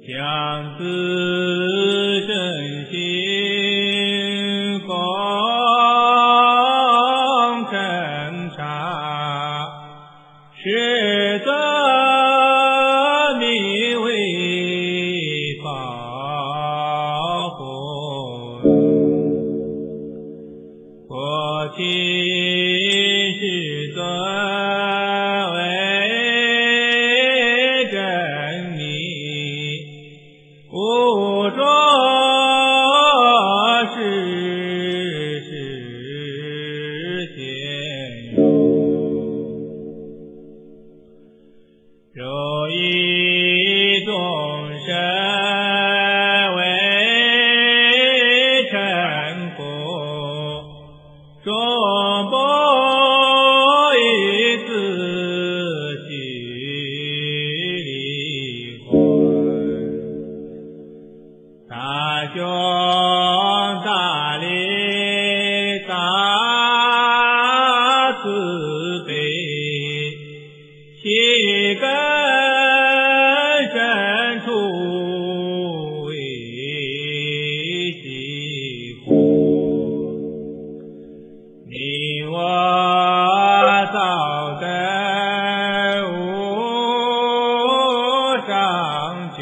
将自身心共侦察，实则名为报魂。我今世尊为真理，无着世现有，如意众生为尘故，终不以自己离魂。大雄大力大慈悲，其根深处为寂魂。你我早得无上觉，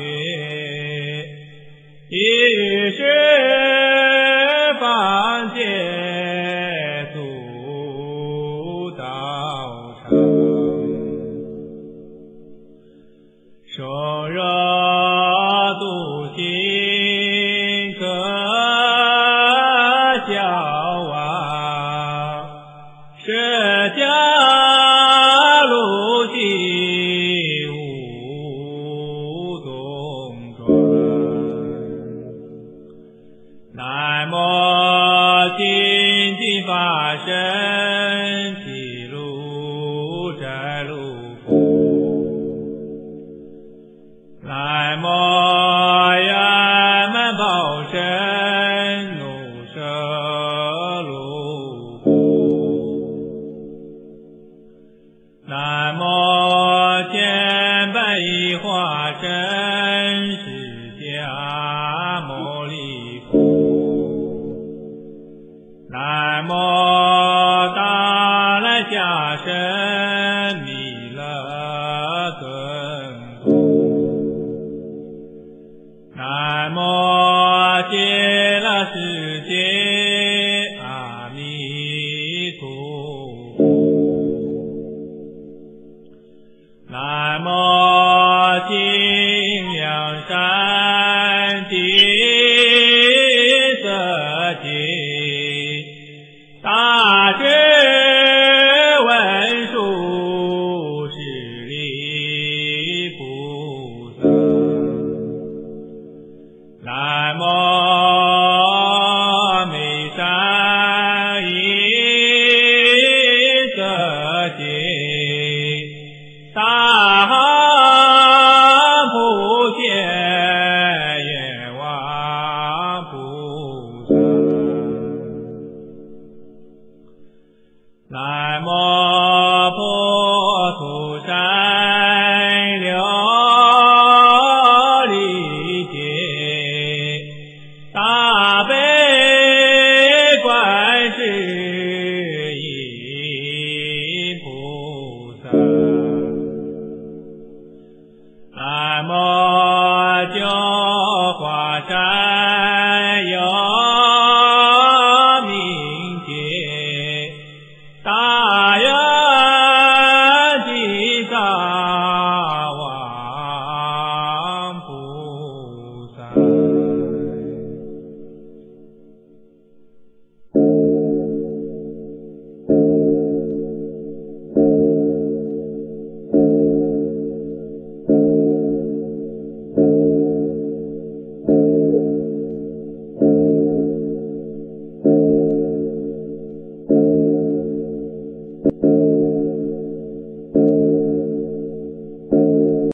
一时方见足道场，受热度心可消亡，释迦路径无动转。南无精进法身毗卢遮卢佛，南无圆满报身卢舍卢佛，南无千百亿化身释迦牟尼佛，南无大来下生弥勒尊佛，南无极乐世界阿弥陀佛，南无金梁山地色界大智文殊师利菩萨，南无眉山一色界大普贤阎王菩萨，南无普陀山琉璃界大悲观世音菩萨，南无九